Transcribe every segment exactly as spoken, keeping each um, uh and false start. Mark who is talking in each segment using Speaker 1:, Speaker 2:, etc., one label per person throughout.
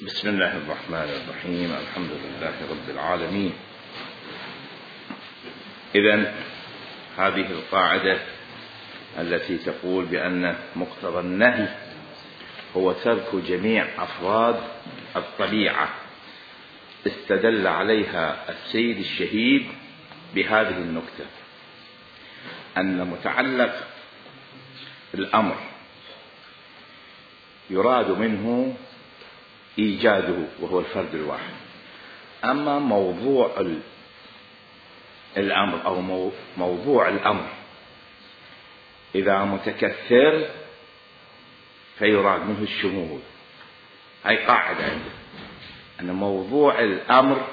Speaker 1: بسم الله الرحمن الرحيم. الحمد لله رب العالمين. إذن هذه القاعدة التي تقول بأن مقتضى النهي هو ترك جميع أفراد الطبيعة استدل عليها السيد الشهيد بهذه النكتة، أن متعلق الأمر يراد منه إيجاده وهو الفرد الواحد، أما موضوع الأمر أو موضوع الأمر إذا متكثر فيراد منه الشمول. هاي قاعدة عنده، أن موضوع الأمر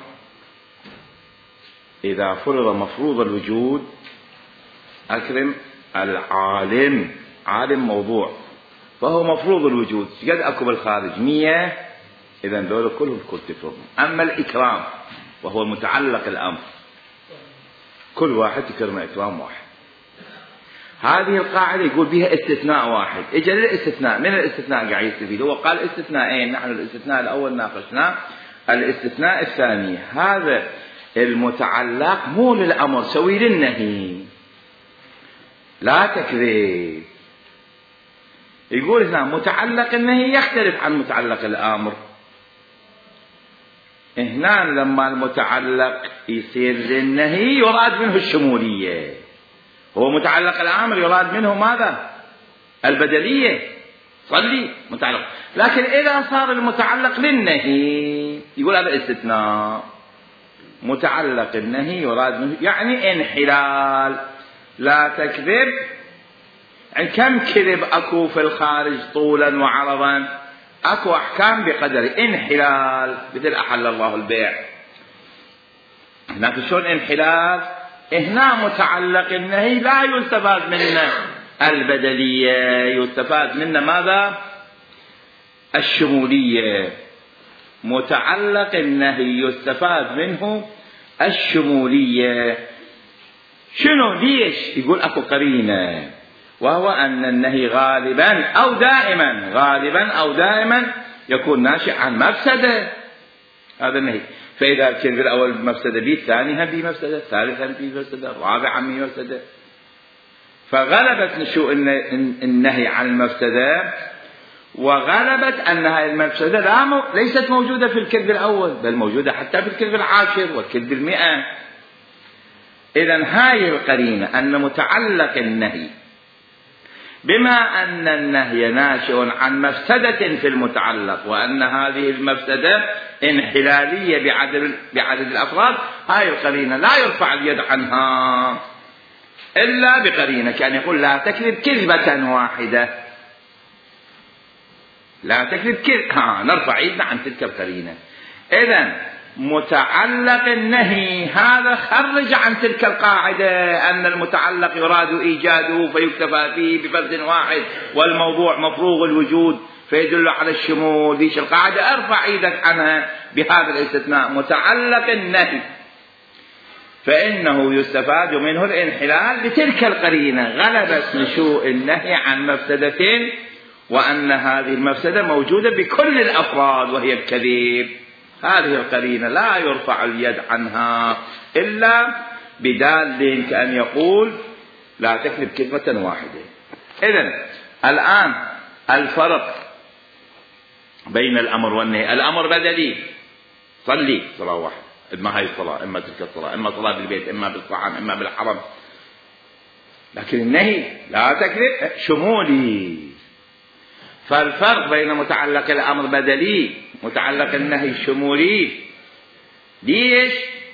Speaker 1: إذا فرض مفروض الوجود، أكرم العالم، عالم موضوع فهو مفروض الوجود، قد أكو بالخارج مية، إذن دول كلهم كل تفرض. أما الإكرام وهو متعلق الأمر، كل واحد تكرم إكرام واحد. هذه القاعدة يقول بها استثناء واحد. إجا للاستثناء، من الاستثناء قاعد يستفيد؟ هو قال استثناءين، نحن الاستثناء الأول ناقشناه، الاستثناء الثاني هذا المتعلق مو للأمر، سوي للنهي، لا تكذب. يقول هنا متعلق النهي يختلف عن متعلق الأمر. هنا لما المتعلق يصير للنهي يراد منه الشمولية، هو متعلق الأمر يراد منه ماذا؟ البدلية، صلي متعلق. لكن إذا صار المتعلق للنهي يقول هذا استثناء، متعلق النهي يراد منه يعني انحلال، لا تكذب. يعني كم كذب أكو في الخارج طولا وعرضا؟ أكو أحكام بقدر انحلال، مثل أحل الله البيع. هناك شلون انحلال؟ هنا متعلق النهي لا يستفاد منه البدلية، يستفاد منه ماذا؟ الشمولية. متعلق النهي يستفاد منه الشمولية. شنو؟ ليش؟ يقول أكو قرينة، وهو أن النهي غالبا أو دائما، غالبا أو دائما يكون ناشئ عن مفسدة. هذا النهي، فإذا الكذب الأول بمفسدة به، الثاني هم بمفسدة، الثالث هم بمفسدة، الرابع هم بمفسدة. فغلبت نشوء النهي عن المفسدة، وغلبت أن هذه المفسدة لا مو... ليست موجودة في الكذب الأول، بل موجودة حتى في الكذب العاشر والكذب المئة. إذن هاي القرينة أن متعلق النهي، بما أن النهي ناشئ عن مفسدة في المتعلق، وأن هذه المفسدة انحلالية بعدد, بعدد الأفراد، هاي القرينة لا يرفع اليد عنها إلا بقرينة، كان يقول لا تكذب كذبة واحدة، لا تكذب كذب، ها نرفع يدنا عن تلك القرينة. إذن متعلق النهي هذا خرج عن تلك القاعدة أن المتعلق يراد إيجاده فيكتفى فيه بفرد واحد، والموضوع مفروغ الوجود فيدل على الشمول. ذيش القاعدة ارفع ايدك عنها بهذا الاستثناء، متعلق النهي فإنه يستفاد منه الانحلال بتلك القرينة، غلبت نشوء النهي عن مفسدتين، وأن هذه المفسدة موجودة بكل الأفراد وهي الكذب. هذه القرينة لا يرفع اليد عنها إلا بدال كأن يقول لا تكذب كذبة واحدة. إذن الآن الفرق بين الأمر والنهي، الأمر بدلي، صلي صلاة واحدة، إما هاي الصلاة إما تلك الصلاة، إما صلاة بالبيت إما بالطعام إما بالحرم. لكن النهي لا تكذب شمولي. فالفرق بين متعلق الأمر بدلي، متعلق النهي شمولي. ليش؟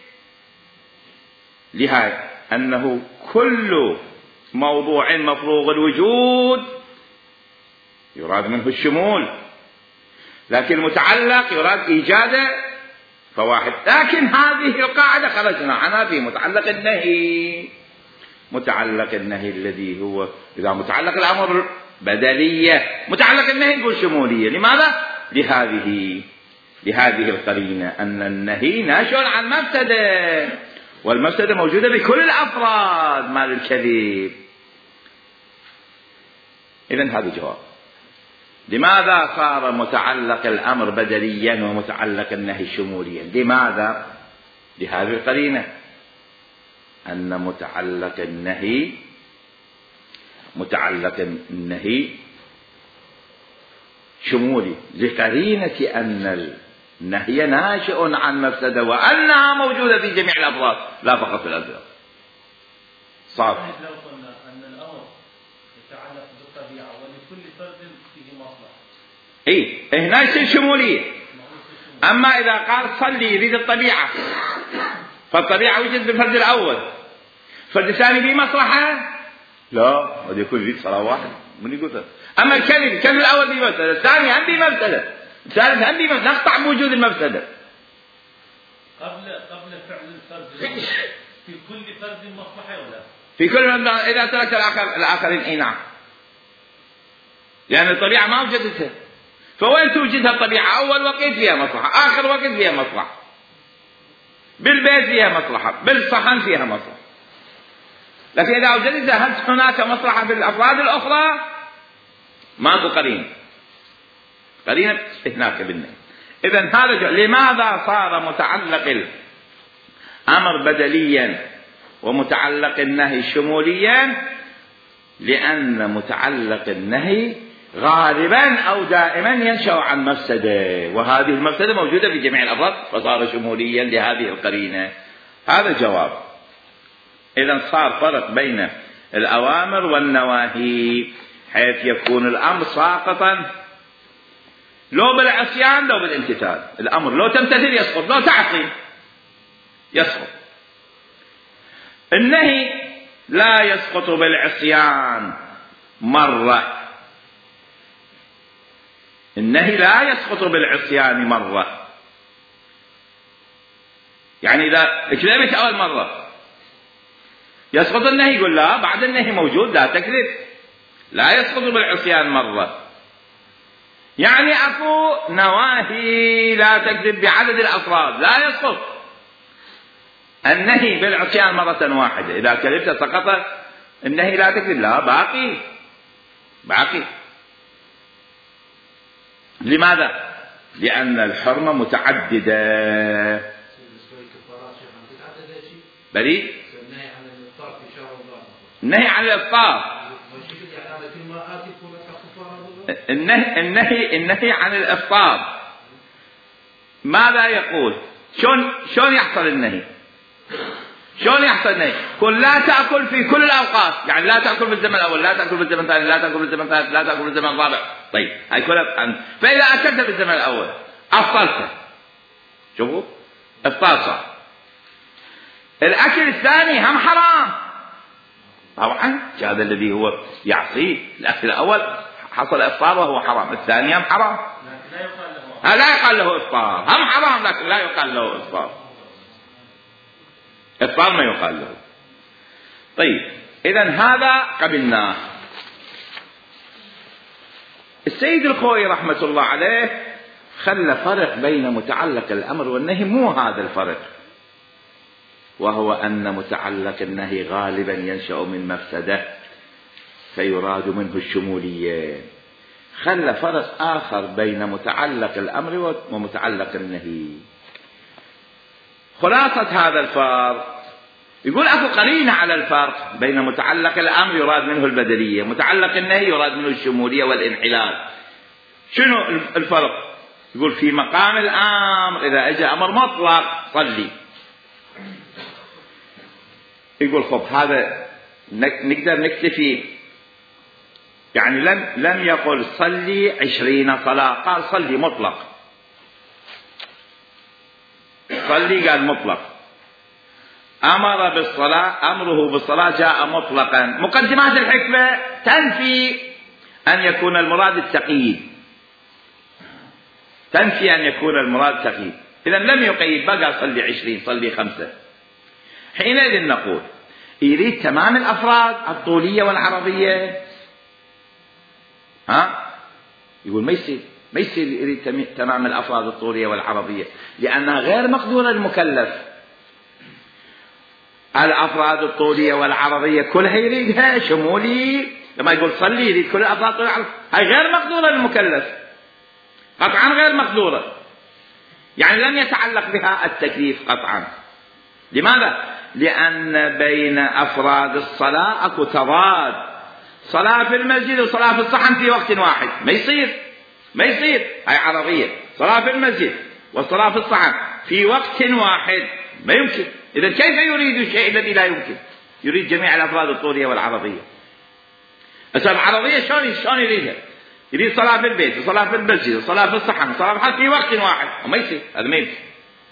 Speaker 1: لهذا أنه كل موضوع مفروغ الوجود يراد منه الشمول، لكن المتعلق يراد إيجاده فواحد. لكن هذه القاعدة خرجنا عنها في متعلق النهي. متعلق النهي الذي هو إذا متعلق الأمر بدلية، متعلق النهي يقول شمولية. لماذا؟ لهذه لهذه القرينة أن النهي ناشئ عن مفسدة، والمفسدة موجودة بكل الأفراد مال الكذب. إذن هذا جواب. لماذا صار متعلق الأمر بدليا ومتعلق النهي شموليا؟ لماذا؟ لهذه القرينة، أن متعلق النهي متعلق النهي شمولي، لقرينة أن النهي ناشئ عن مفسدة وأنها موجودة في جميع الأفراد لا فقط في الأفراد. صعب.
Speaker 2: لو قلنا أن الأمر يتعلق بالطبيعة ولكل فرد فيه مصلحة.
Speaker 1: إيه هنا يصير شمولية. أما إذا قال صلي يريد الطبيعة، فالطبيعة وجد في الفرد الأول، الفرد الثاني فيه مصلحة؟ لا، قد يكون يريد صلاة واحدة من يقول. أما الكلمة الكلمة الأول فيه مفسدة، الثاني هم فيه مفسدة، الثالث هم فيه مفسدة، نقطع بوجود المفسدة.
Speaker 2: قبل قبل فعل الفرد في كل فرد مصلحة ولا؟
Speaker 1: في كل إذا ترك الآخر الآخرين إيه نعم، لأن الطبيعة ما وجدتها، فوين توجدها الطبيعة؟ أول وقت فيها مصلحة، آخر وقت فيها مصلحة، بالبيت فيها مصلحة، بالصحن فيها مصلحة، لكن إذا وجدتها هل هناك مصلحة في الأفراد الأخرى؟ ماكو قرينة، قرينة هناك بالنهي. إذن هذا لماذا صار متعلق الأمر بدليا ومتعلق النهي شموليا؟ لأن متعلق النهي غالبا أو دائما ينشأ عن مفسدة، وهذه المفسدة موجودة في جميع الأفراد فصار شموليا لهذه القرينة. هذا الجواب. إذن صار فرق بين الأوامر والنواهي، حيث يكون الأمر ساقطا لو بالعصيان لو بالامتثال. الأمر لو تمتثل يسقط، لو تعصي يسقط. النهي لا يسقط بالعصيان مرة، النهي لا يسقط بالعصيان مرة، يعني إذا كذبت أول مرة يسقط النهي، يقول لا بعد النهي موجود لا تكذب، لا يسقط بالعصيان مرة. يعني أكو نواهي لا تكذب بعدد الأفراد لا يسقط النهي بالعصيان مرة واحدة، إذا كذبت سقط النهي لا تكذب، لا باقي باقي. لماذا؟ لأن الحرمة متعددة. بريء النهي عن الإفطار، النهي النهي النهي عن الإفطار ماذا يقول؟ شلون شلون يحصل النهي؟ شلون يحصل النهي؟ قل لا تأكل في كل الأوقات، يعني لا تأكل في الزمن الأول، لا تأكل في الزمن الثاني، لا تأكل في الزمن الثالث، لا تأكل في الزمن الرابع. طيب هاي كلها. فإذا أكلت في الزمن الأول أفطرت، شوفوا إفطار صار. الأكل الثاني هم حرام طبعا، هذا الذي هو يعصيه. الأكل الأول حصل إفطار وهو حرام، الثاني هم حرام، لا يقال له إفطار، هم حرام لكن لا يقال له إفطار، إفطار ما يقال له. طيب إذن هذا قبلناه. السيد الخوئي رحمة الله عليه خلى فرق بين متعلق الأمر والنهي، مو هذا الفرق، وهو أن متعلق النهي غالبا ينشأ من مفسدة فيراد منه الشمولية. خلى فرق آخر بين متعلق الأمر ومتعلق النهي. خلاصة هذا الفرق يقول أكو قرينة على الفرق بين متعلق الأمر يراد منه البدلية، متعلق النهي يراد منه الشمولية والانحلال. شنو الفرق؟ يقول في مقام الأمر إذا أجى أمر مطلق صلي، يقول خب هذا نقدر نكتفي، يعني لم لم يقل صلي عشرين صلاة، قال صلي مطلق، صلي قال مطلق. أمر بالصلاة، أمره بالصلاة جاء مطلقا. مقدمات الحكمة تنفي أن يكون المراد التقييد، تنفي أن يكون المراد تقييد. إذا لم يقيد، بقى صلي عشرين صلي خمسة. حينئذ نقول يريد تمام الأفراد الطولية والعرضية، ها يقول ما يصير ما يصير يريد تمام الأفراد الطولية والعرضية، لأنها غير مقدورة المكلف. الأفراد الطولية والعرضية كلها يريدها شمولي لما يقول صلي يريد كل الأفراد العرضية، هاي غير مقدورة للمكلف، قطعا غير مقدورة، يعني لن يتعلق بها التكليف قطعا. لماذا؟ لأن بين أفراد الصلاة أكو تضاد، صلاة في المسجد وصلاة في الصحن في وقت واحد، ما يصير ما يصير هاي عربية، صلاة في المسجد والصلاة في الصحن في وقت واحد ما يمكن. إذا كيف يريد الشيء الذي لا يمكن؟ يريد جميع الأفراد الطولية والعرضية. أصلا العرضية شلون شلون يريدها؟ يريد صلاة في البيت وصلاة في المسجد وصلاة في الصحن وصلاة في الحرم في وقت واحد، وما يصير، هذا ما يمكن.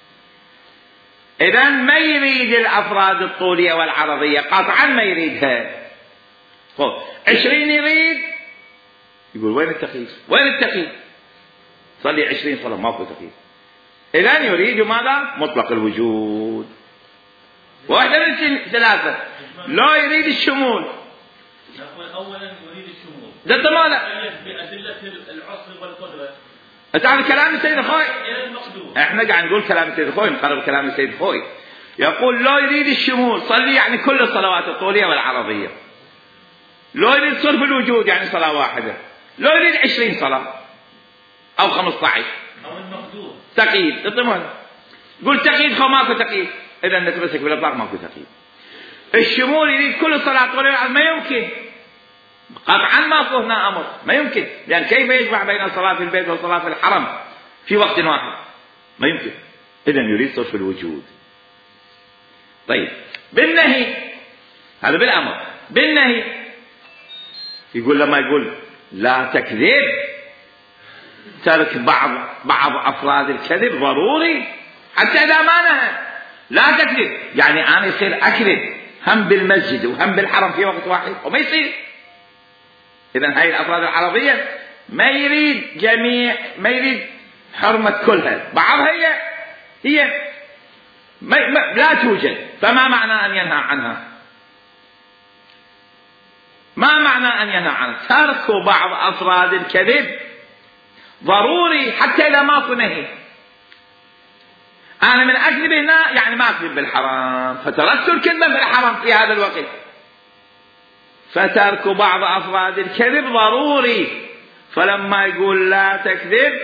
Speaker 1: إذا ما يريد الأفراد الطولية والعرضية قطعا ما يريدها. عشرين يريد، يقول وين التخييف؟ وين التخييف؟ صلي عشرين صلاة ماكو تخييف. إذا يريد ماذا؟ مطلق الوجود. واحدة من ثلاثة، لا يريد الشمول.
Speaker 2: نقول أولا يريد الشمول.
Speaker 1: ده تمام.
Speaker 2: بأدلة العصر والقدرة.
Speaker 1: تعرف كلام السيد الخوي؟ احنا قاعد نقول كلام السيد الخوي، نقرب كلام السيد الخوي. يقول لا يريد الشمول، صلي يعني كل الصلوات الطولية والعرضية. لا يريد صرف الوجود يعني صلاة واحدة. لا يريد عشرين صلاة أو خمسة عشر.
Speaker 2: أو المقدور.
Speaker 1: تقييد، تمام. قول تقييد خو ماكو تقييد. إذا نتمسك بالإطلاق ماكو تقييد. الشمول يريد كل الصلاة طولية ما يمكن. قطعا ماكو هنا أمر، ما يمكن، لأن كيف يجمع بين الصلاة في البيت والصلاة في الحرم في وقت واحد؟ ما يمكن. إذا يريد صرف الوجود. طيب بالنهي، هذا بالأمر. بالنهي يقول لما يقول لا تكذب، ترك بعض بعض أفراد الكذب ضروري حتى إذا ما نهى. لا تكذب يعني أنا يصير أكذب هم بالمسجد وهم بالحرم في وقت واحد، وما يصير. إذن هاي الأفراد العربية ما يريد جميع، ما يريد حرمة كلها، بعضها هي هي ما ما لا توجد. فما معنى أن ينهى عنها؟ ما معنى أن ينهى عنها؟ ترك بعض أفراد الكذب ضروري حتى إذا ماكو نهي. أنا من أكذب هنا يعني ما أكذب بالحرام، فتركت الكذب في الحرام في هذا الوقت. فترك بعض أفراد الكذب ضروري. فلما يقول لا تكذب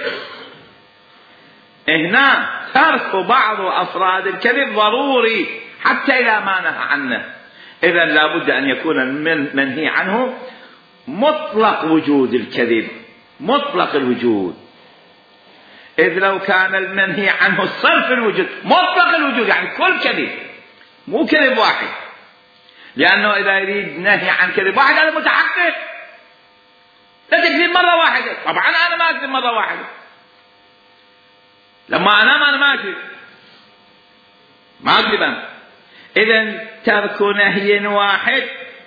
Speaker 1: هنا ترك بعض أفراد الكذب ضروري حتى إذا ما نهى عنه. إذا لابد أن يكون المنهي عنه مطلق وجود الكذب، مطلق الوجود. إذ لو كان المنهي عنه صرف الوجود، مطلق الوجود يعني كل كذب، مو كذب واحد. لأنه إذا يريد نهي عن كذب واحد هذا متحقق. لا تكذب مرة واحدة، طبعا أنا ما أكذب مرة واحدة، لما أنام أنا ما أكذب، ما أكذب. إذن ترك نهي واحد،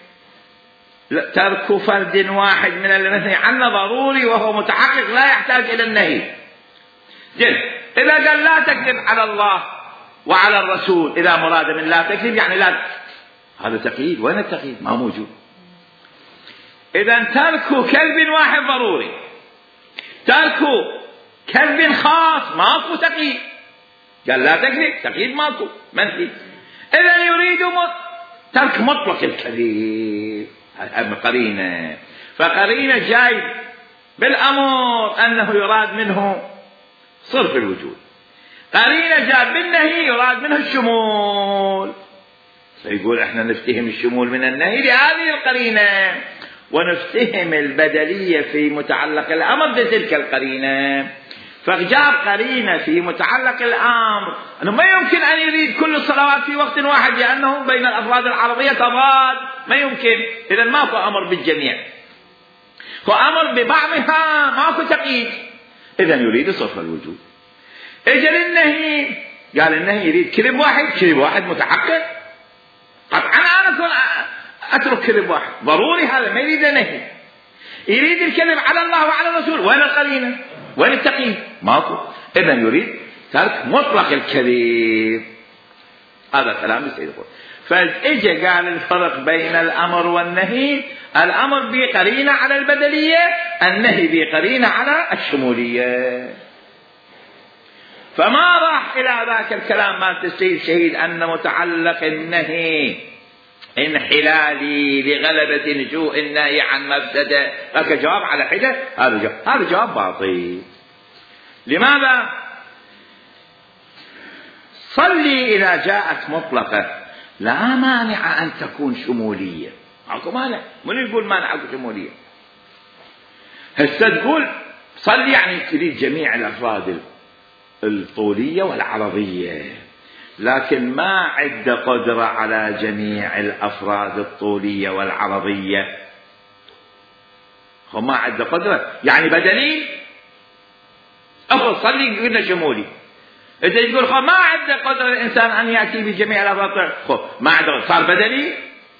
Speaker 1: ترك فرد واحد من المنهي عنه ضروري وهو متحقق لا يحتاج إلى النهي. جل إذا قال لا تكذب على الله وعلى الرسول، إذا مراد من لا تكذب يعني لا، هذا تقييد. وين التقييد؟ ما موجود. إذا ترك كلب واحد ضروري، ترك كلب خاص ماكو تقييد. قال لا تكذب، تقييد ماكو، منفي. إذا يريد ترك مطلق الكذب، هذه قرينة. فقرينة جاي بالأمر أنه يراد منه صرف الوجود، قرينة جاء بالنهي يراد منه الشمول. فيقول احنا نفتهم الشمول من النهي لهذه القرينة، ونفتهم البدلية في متعلق الأمر بتلك القرينة. فجاب قرينة في متعلق الأمر أنه ما يمكن أن يريد كل الصلوات في وقت واحد، لأنه بين الأفراد العربية تضاد، ما يمكن. إذن ماكو أمر بالجميع، هو أمر ببعضها، ماكو تقييد. إذن يريد صرف الوجود. اجل النهي، قال النهي يريد كذب واحد، كذب واحد متحقق قطعا. أنا أكون أترك كذب واحد ضروري، هذا ما يريد نهي. يريد الكذب على الله وعلى الرسول، وين القرينة؟ وين التقييد؟ ماكو. إذن يريد ترك مطلق الكذب. هذا كلام السيد الخوي. فإجا قال الفرق بين الأمر والنهي، الأمر بقرينة على البدلية، النهي بقرينة على الشمولية. فما راح إلى ذاك الكلام مال السيد شهيد أن متعلق النهي انحلالي لغلبة نشوء النهي عن مفسدة، هذا جواب على حدة، هذا جواب هذا جواب باطل. لماذا؟ صلي إذا جاءت مطلقة لا مانع أن تكون شمولية، ماكو مانع، من يقول مانع أكو شمولية؟ هسه تقول صلي يعني تريد جميع الأفراد الطولية والعرضية، لكن ما عد قدرة على جميع الأفراد الطولية والعرضية، ما عد قدرة يعني بدني أفضل صلي قلنا شمولي. إذا تقول خو ما عد قدرة الإنسان أن يأتي بجميع الأفراد، خو ما عد صار بدني؟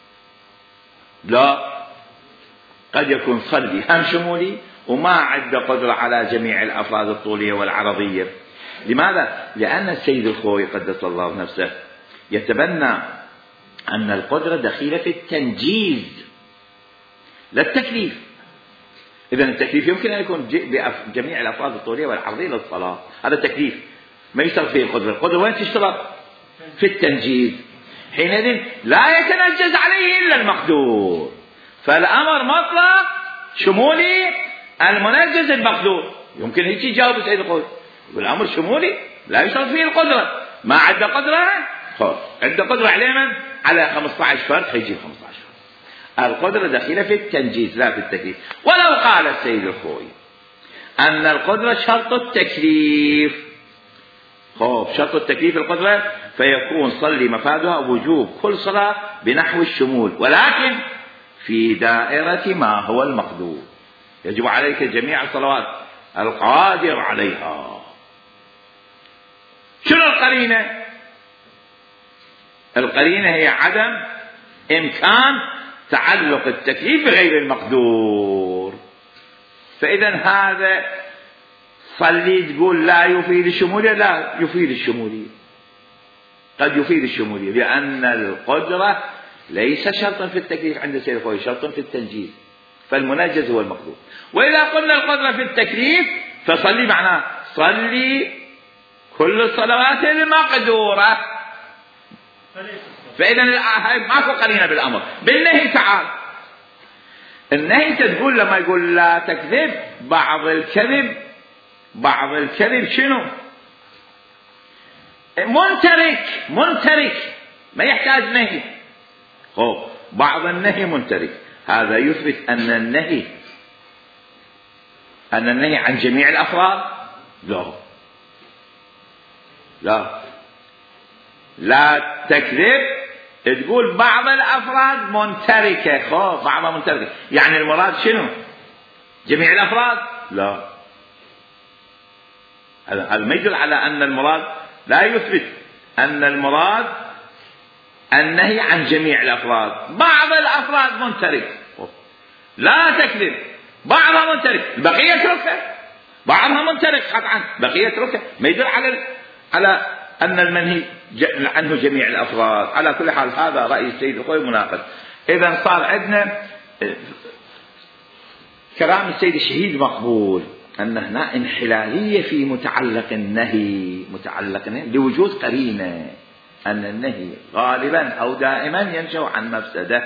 Speaker 1: لا، قد يكون صلي هم شمولي وما عد قدرة على جميع الأفراد الطولية والعرضية. لماذا؟ لأن السيد الخوي قدس الله نفسه يتبنى أن القدرة دخيلة في التنجيز لا التكليف. إذن التكليف يمكن أن يكون بجميع الأفراد الطولية والعرضية للصلاة، هذا تكليف ما يشترط فيه القدرة. القدرة وين تشترط؟ في التنجيز، حينئذ لا يتنجز عليه إلا المقدور، فالأمر مطلق شمولي المنجز المقدور. يمكن هيك يجاوب السيد الخوي، والأمر شمولي لا يشترط فيه القدرة، ما عنده قدرة خلاص عنده قدرة على من؟ على خمسة عشر فرد حيجي خمسة عشر فرد. القدرة داخلة في التنجيز لا في التكليف. ولو قال السيد الخوي أن القدرة شرط التكليف، خوف شرط التكليف القدرة، فيكون صلي مفادها وجوب كل صلاة بنحو الشمول، ولكن في دائرة ما هو المقدور. يجب عليك جميع الصلوات القادر عليها. شنو القرينة؟ القرينة هي عدم إمكان تعلق التكليف بغير المقدور. فإذا هذا صلي تقول لا يفيد الشمولية، لا يفيد الشمولية، قد يفيد الشمولية، لأن القدرة ليس شرطا في التكليف عند السيد الخوي، شرطا في التنجيز، فالمنجز هو المقدور. وإذا قلنا القدرة في التكليف فصلي معناه صلي كل الصلوات المقدورة. فإذا ماكو قرينة بالأمر. بالنهي تعال، النهي تقول لما يقول لا تكذب، بعض الكذب بعض الكذب شنو؟ منترك منترك ما يحتاج نهي. أوه. بعض النهي منترك، هذا يثبت أن النهي أن النهي عن جميع الأفراد لا لا لا تكذب، تقول بعض الأفراد منتركة، خو بعضها منتركة، يعني المراد شنو؟ جميع الأفراد؟ لا، هذا ما يدل على أن المراد، لا يثبت أن المراد النهي عن جميع الأفراد. بعض الأفراد منترك، لا تكذب، بعضها منترك، البقية تركه، بعضها منترك قطعا، بقية تركه، ما يدل على على أن المنهي عنه جميع الأفراد. على كل حال هذا رأي السيد الخوي مناقض. إذا صار عندنا كلام السيد الشهيد مقبول، أن هنا انحلالية في متعلق النهي، متعلق النهي لوجود قرينة أن النهي غالبا أو دائما ينشأ عن مفسدة،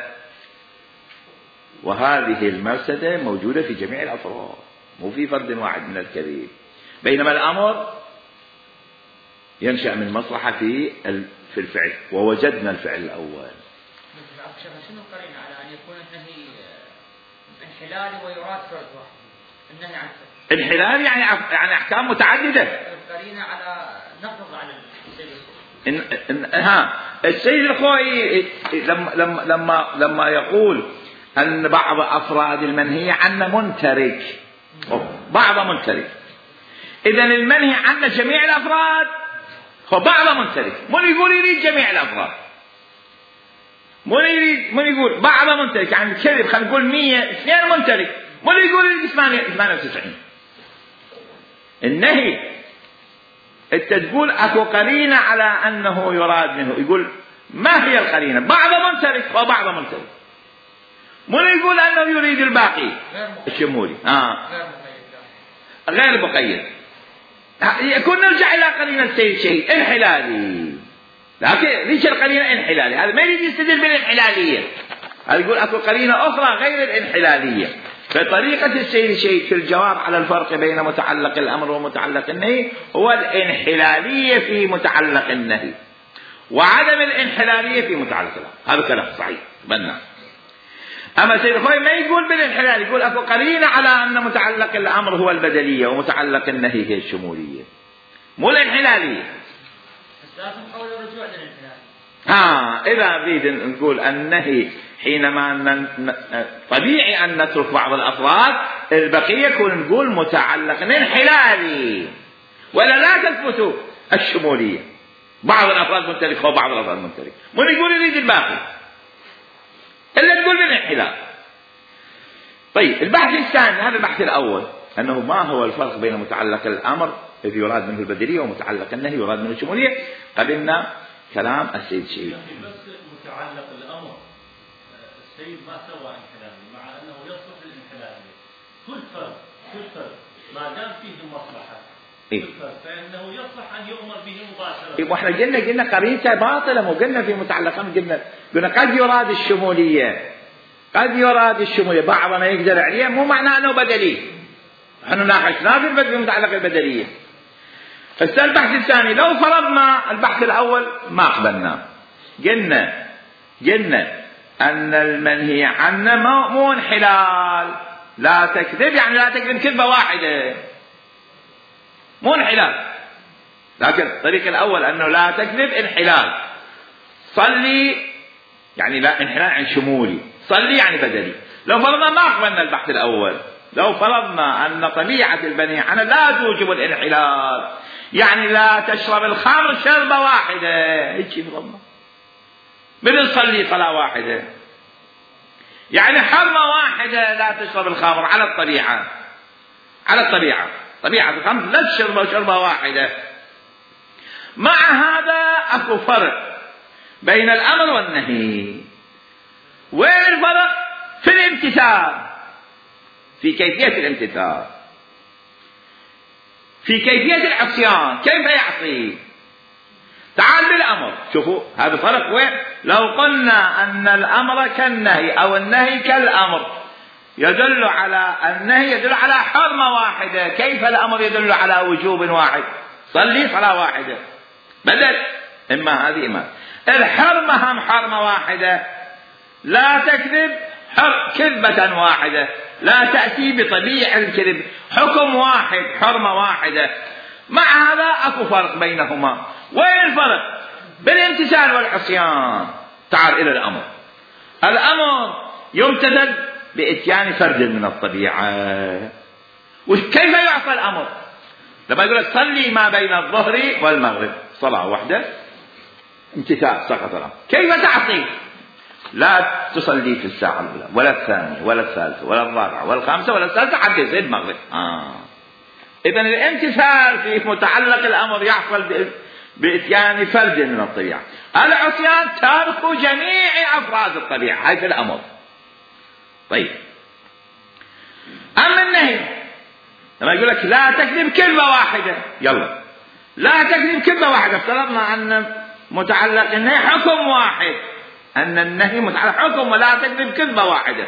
Speaker 1: وهذه المفسدة موجودة في جميع الأفراد، مو في فرد واحد من الكذب، بينما الأمر ينشأ من مصلحة في في الفعل، ووجدنا الفعل الأول.
Speaker 3: شنو القرينة على أن يكون النهي انحلالي ويراد فرد واحد؟ النهي عن فرد
Speaker 1: انحلال يعني يعني أحكام متعددة.
Speaker 3: القرينة على نقض على السيد
Speaker 1: إن إن ها السيد الخوي لما لما لما لما يقول أن بعض أفراد المنهي عنه منترك، بعض منترك، إذا المنهي عنه جميع الأفراد فبعض منترك، من يقول يريد جميع الأفراد، من يريد من يقول بعض منترك، يعني الكذب خلينا نقول مية اثنين منترك، من يقول يريد ثمانية وتسعين. النهي انت تقول اكو قرينة على انه يراد منه، يقول ما هي القرينة؟ بعض منترك وبعض منترك، من يقول انه يريد الباقي الشمولي آه. غير مقيد. يكون نرجع الى قرينة السيد الشهيد انحلالي، لكن ذيك القرينة انحلالية، هذا ما يريد يستدل بالانحلالية، هذا يقول أكو قرينة أخرى غير الانحلالية. فطريقة السيد شيء في الجواب على الفرق بين متعلق الأمر ومتعلق النهي هو الانحلالية في متعلق النهي وعدم الانحلالية في متعلق الأمر. هذا كلام صحيح بنا. أما سيد الخوي ما يقول بالانحلال، يقول أكو قرينة على أن متعلق الأمر هو البدلية ومتعلق النهي هي الشمولية، مو الانحلالية.
Speaker 3: لازم قول الرجوع للانحلال.
Speaker 1: ها إذا نريد نقول النهي حينما طبيعي أن نترك بعض الأفراد، البقية يكون نقول متعلق انحلالي، ولا لا تثبت الشمولية، بعض الأفراد ممتلك وبعض الأفراد ممتلك، مو نقول يريد الباقي إلا تقول بالانحلال. طيب البحث الثاني، هذا البحث الأول، أنه ما هو الفرق بين متعلق الأمر إذ يراد منه البدلية ومتعلق النهي يراد منه الشمولية. قبلنا كلام السيد شيء
Speaker 2: بس متعلق الأمر السيد ما سوى انحلالي مع أنه يصلح للانحلالية. كل فرد كل فرد ما دام فيه مصلحة
Speaker 1: إيه؟
Speaker 2: كل فرد فإنه يصلح أن يؤمر به مباشرة.
Speaker 1: إيه؟ وإحنا قلنا قلنا قرينته باطلة، مو قلنا في متعلق الأمر، قلنا قلنا قد يراد الشمولية، قد يراد الشمولية بعض ما يقدر عليه، مو معناه أنه بدلي. احنا ناقشنا في البدء متعلق البدلية. هسه البحث الثاني، لو فرضنا البحث الأول ما قبلنا، قلنا قلنا أن المنهي عنه مو انحلال، لا تكذب يعني لا تكذب كذبة واحدة، مو انحلال. لكن الطريق الأول أنه لا تكذب انحلال، صلي يعني لا انحلال عن شمولي، صلي يعني بدلي. لو فرضنا ما قبلنا البحث الأول، لو فرضنا أن طبيعة البني عنه لا توجب الانحلال، يعني لا تشرب الخمر شربة واحدة، هيك فرضنا بدل صلي صلاة واحدة، يعني حرمة واحدة لا تشرب الخمر على الطبيعة، على الطبيعة طبيعة الخمر لا تشرب شربة واحدة. مع هذا أكو فرق بين الأمر والنهي. وين الفرق؟ في الامتثال، في كيفية الامتثال، في كيفية العصيان، كيف يعصي. تعال بالأمر، شوفوا هذا فرق وين. لو قلنا أن الأمر كالنهي أو النهي كالأمر، يدل على النهي يدل على حرمة واحدة، كيف الأمر يدل على وجوب واحد؟ صلي صلاة واحدة بدل، إما هذه إما الحرمة هم حرمة واحدة، لا تكذب كذبة واحدة، لا تأتي بطبيعة الكذب، حكم واحد حرمة واحدة. مع هذا أكو فرق بينهما. وين الفرق؟ بالامتثال والعصيان. تعال إلى الأمر. الأمر يمتثل بإتيان فرد من الطبيعة. وكيف يعصى الأمر؟ لما يقول لك صلي ما بين الظهر والمغرب، صلاة واحدة، امتثال سقط الأمر. كيف تعصي؟ لا تصلي في الساعة الأولى ولا الثانية ولا الثالثة ولا الرابعة ولا الخامسة ولا السادسة حتى يصير المغرب. آه. إذن الامتثال في متعلق الأمر يحصل بإتيان فرد من الطبيعة. العصيان ترك جميع أفراد الطبيعة، هاي في الأمر. طيب أما النهي لما يقول لك لا تكذب كلمة واحدة، يلا لا تكذب كلمة واحدة، افترضنا أن متعلق النهي حكم واحد، أن النهي متعلق حكم ولا تكذب كذبة واحدة.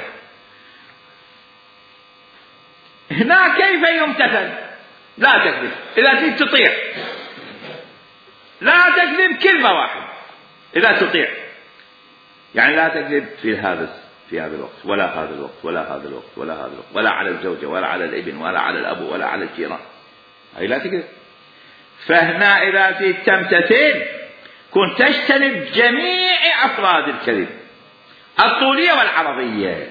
Speaker 1: هنا كيف يمتثل؟ لا تكذب، إذا تريد تطيع لا تكذب كذبة واحدة، إذا تطيع يعني لا تكذب في هذا في هذا الوقت ولا هذا الوقت ولا هذا الوقت ولا هذا الوقت ولا على الزوجة ولا على الابن ولا على الأب ولا على الجيران، هي لا تكذب. فهنا إذا تريد تمتثل كنت تجتنب جميع أفراد الكذب الطولية والعرضية.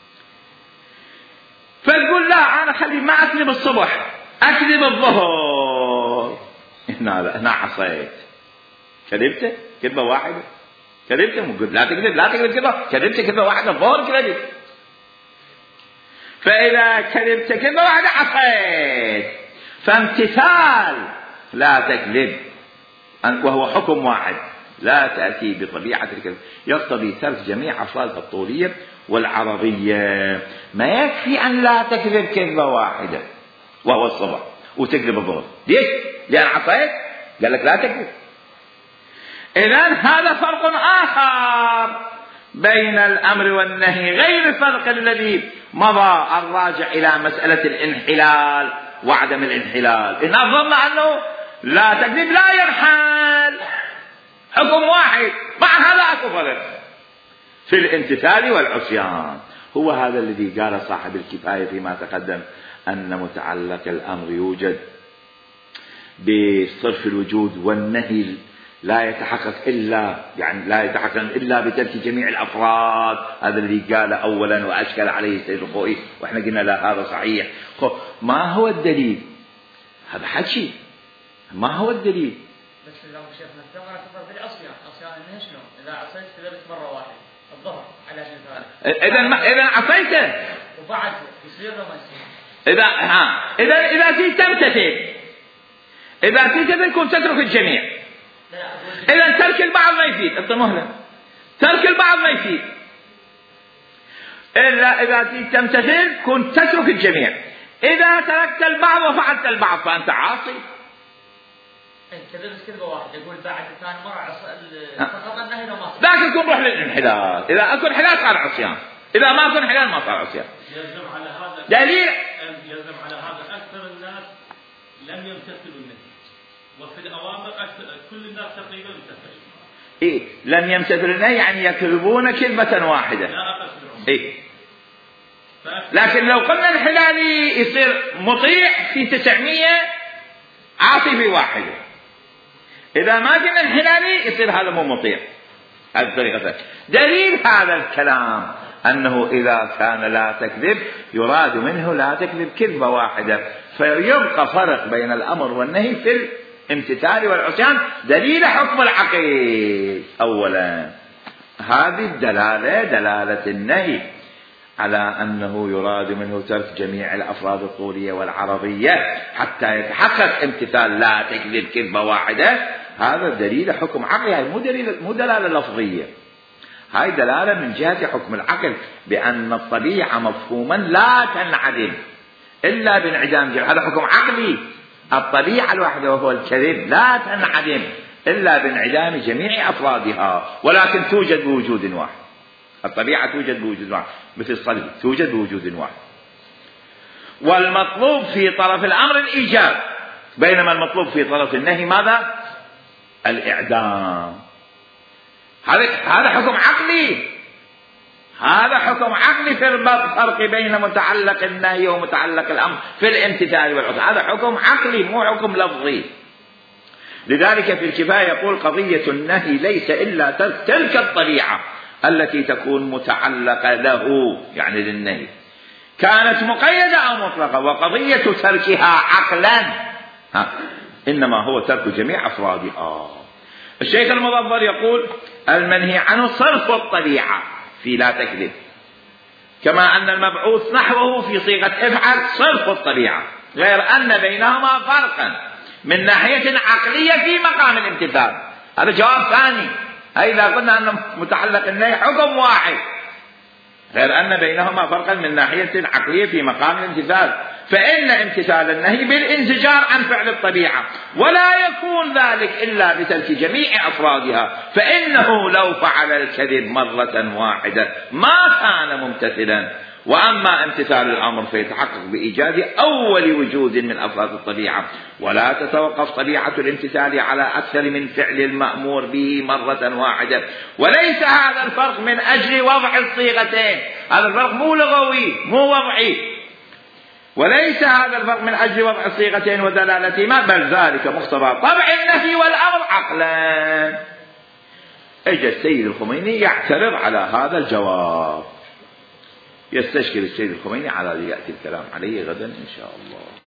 Speaker 1: فتقول لا أنا خلي ما أكذب الصبح، أكذب الظهر. هنا هنا عصيت، كذبت كذبة واحدة، كذبت مقول لا تكذب لا تكذب كذبة، كذبت كذبة واحدة الظهر كذبت. فإذا كذبت كذبة واحدة عصيت. فامتثال لا تكذب وهو حكم واحد لا تأتي بطبيعة الكذب، يقتضي ترك جميع أفراد الطولية والعرضية. ما يكفي أن لا تكذب كذبة واحدة وهو الصبح وتكذب الظهر. ليش؟ لأن عصيت قال لك لا تكذب. إذن هذا فرق آخر بين الأمر والنهي غير الفرق الذي مضى الراجع إلى مسألة الانحلال وعدم الانحلال. إن أظن أنه لا تكذب لا يرحل، حكم واحد، مع هذا أكو فرق في الامتثال والعصيان. هو هذا الذي قال صاحب الكفاية فيما تقدم أن متعلق الأمر يوجد بصرف الوجود والنهي لا يتحقق إلا يعني لا يتحقق إلا بترك جميع الأفراد. هذا الذي قال أولا وأشكل عليه السيد الخوئي، وإحنا قلنا لا هذا صحيح. ما هو الدليل؟ هذا حكي، ما هو الدليل؟
Speaker 3: بس لو شيخنا الثمرة كفر بالعصيان، عصيان النهي شنو؟ إذا عصيت كذبت مرة واحدة الظهر على مثال.
Speaker 1: إذا ما إذا عصيته
Speaker 3: وبعد يصير وما يصير.
Speaker 1: إذا ها إذا إذا تي تمتثل، إذا تي تمتثل تترك الجميع. إذا ترك البعض ما يفيد، أنت مهلة ترك البعض ما يفيد. إلا إذا تي تمتثل كنت تترك الجميع. إذا تركت البعض وفعلت البعض فأنت عاصي.
Speaker 3: كذب كذبة واحدة يقول بعد ثاني مرة فقط النهي لو ما
Speaker 1: لكن يكون روح للانحلال. إذا أكون انحلال صار عصيان، إذا ما أكون انحلال ما صار عصيان.
Speaker 2: يلزم على هذا
Speaker 1: دليل
Speaker 2: يلزم على هذا أكثر الناس لم يمتثلوا النهي، وفي الأوامر أكثر كل الناس تقريبا امتثلوا.
Speaker 1: إيه لم يمتثلوا النهي يعني يكذبون كذبة واحدة.
Speaker 2: لا أقصد
Speaker 1: إيه لكن لو قلنا الانحلالي يصير مطيع في تسعمية عاصي في واحدة. إذا ما قلنا انحلالي يصير هذا مو مطيع. هذه الطريقة. دليل هذا الكلام أنه إذا كان لا تكذب يراد منه لا تكذب كذبة واحدة، فيبقى فرق بين الأمر والنهي في الامتثال والعصيان. دليل حكم العقيد أولا هذه الدلالة دلالة النهي على أنه يراد منه ترك جميع الأفراد الطولية والعرضية حتى يتحقق امتثال لا تكذب كذبة واحدة. هذا دليل حكم عقلي، هاي مو دليل مو دلالة لفظية، هاي دلالة من جهة حكم العقل بأن الطبيعة مفهوما لا تنعدم إلا بانعدام جميع. هذا حكم عقلي. الطبيعة الواحدة وهو الكذب لا تنعدم إلا بانعدام جميع أفرادها، ولكن توجد بوجود واحد. الطبيعة توجد بوجود واحد مثل الصلب توجد بوجود واحد. والمطلوب في طرف الأمر الإيجاب، بينما المطلوب في طرف النهي ماذا؟ الإعدام. هذا هذا حكم عقلي، هذا حكم عقلي في الفرق بين متعلق النهي ومتعلق الأمر في الامتثال والعصيان. هذا حكم عقلي مو حكم لفظي. لذلك في الكفاية يقول قضية النهي ليس إلا تلك الطبيعة التي تكون متعلقة له يعني للنهي كانت مقيدة أو مطلقة، وقضية تركها عقلا ها إنما هو ترك جميع أفرادها. الشيخ المظفر يقول المنهي عنه صرف الطبيعة في لا تكذب، كما أن المبعوث نحوه في صيغة افعل صرف الطبيعة، غير أن بينهما فرقا من ناحية عقلية في مقام الامتثال. هذا جواب ثاني. إذا قلنا أن متعلق النهي حكم واحد، غير أن بينهما فرقا من ناحية عقلية في مقام الامتثال، فإن امتثال النهي بالانزجار عن فعل الطبيعة، ولا يكون ذلك إلا بترك جميع أفرادها، فإنه لو فعل الكذب مرة واحدة ما كان ممتثلا. وأما امتثال الأمر فيتحقق بإيجاد أول وجود من أفراد الطبيعة، ولا تتوقف طبيعة الامتثال على أكثر من فعل المأمور به مرة واحدة. وليس هذا الفرق من أجل وضع الصيغتين، هذا الفرق مو لغوي مو وضعي، وليس هذا الفرق من أجل وضع الصيغتين ودلالتهما، بل ذلك مقتضى طبع النهي والأمر عقلا. اجى السيد الخميني يعترض على هذا الجواب، يستشكل السيد الخميني على يأتي الكلام عليه غدا إن شاء الله.